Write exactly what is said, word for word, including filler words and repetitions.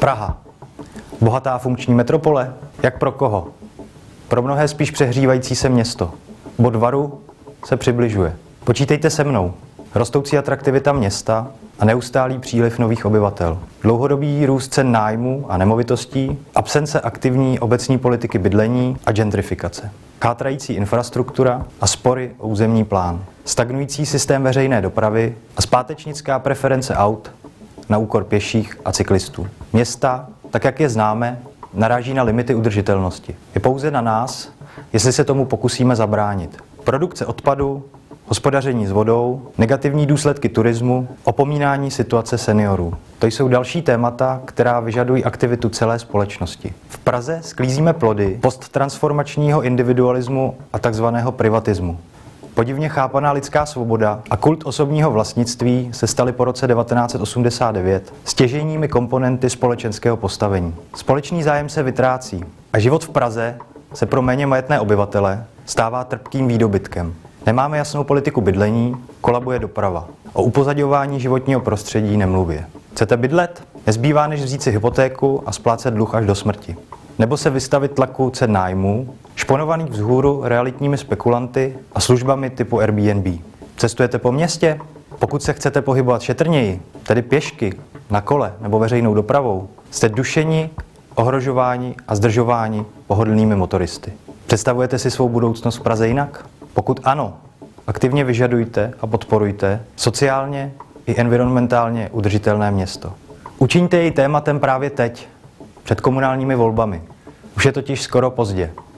Praha. Bohatá funkční metropole? Jak pro koho? Pro mnohé spíš přehřívající se město. Bod varu se přibližuje. Počítejte se mnou. Rostoucí atraktivita města a neustálý příliv nových obyvatel. Dlouhodobý růst cen nájmů a nemovitostí, absence aktivní obecní politiky bydlení a gentrifikace. Chátrající infrastruktura a spory o územní plán. Stagnující systém veřejné dopravy a zpátečnická preference aut na úkor pěších a cyklistů. Města, tak jak je známe, naráží na limity udržitelnosti. Je pouze na nás, jestli se tomu pokusíme zabránit. Produkce odpadu, hospodaření s vodou, negativní důsledky turismu, opomínání situace seniorů. To jsou další témata, která vyžadují aktivitu celé společnosti. V Praze sklízíme plody posttransformačního individualismu a takzvaného privatismu. Podivně chápaná lidská svoboda a kult osobního vlastnictví se staly po roce devatenáct set osmdesát devět stěžejními komponenty společenského postavení. Společný zájem se vytrácí a život v Praze se pro méně majetné obyvatele stává trpkým výdobytkem. Nemáme jasnou politiku bydlení, kolabuje doprava. O upozaďování životního prostředí nemluvě. Chcete bydlet? Nezbývá, než vzít si hypotéku a splácet dluh až do smrti. Nebo se vystavit tlaku cen nájmů, šponovaných vzhůru realitními spekulanty a službami typu Airbnb. Cestujete po městě? Pokud se chcete pohybovat šetrněji, tedy pěšky, na kole nebo veřejnou dopravou, jste dušeni, ohrožováni a zdržováni pohodlnými motoristy. Představujete si svou budoucnost v Praze jinak? Pokud ano, aktivně vyžadujte a podporujte sociálně i environmentálně udržitelné město. Učiňte jej tématem právě teď, před komunálními volbami. Už je totiž skoro pozdě.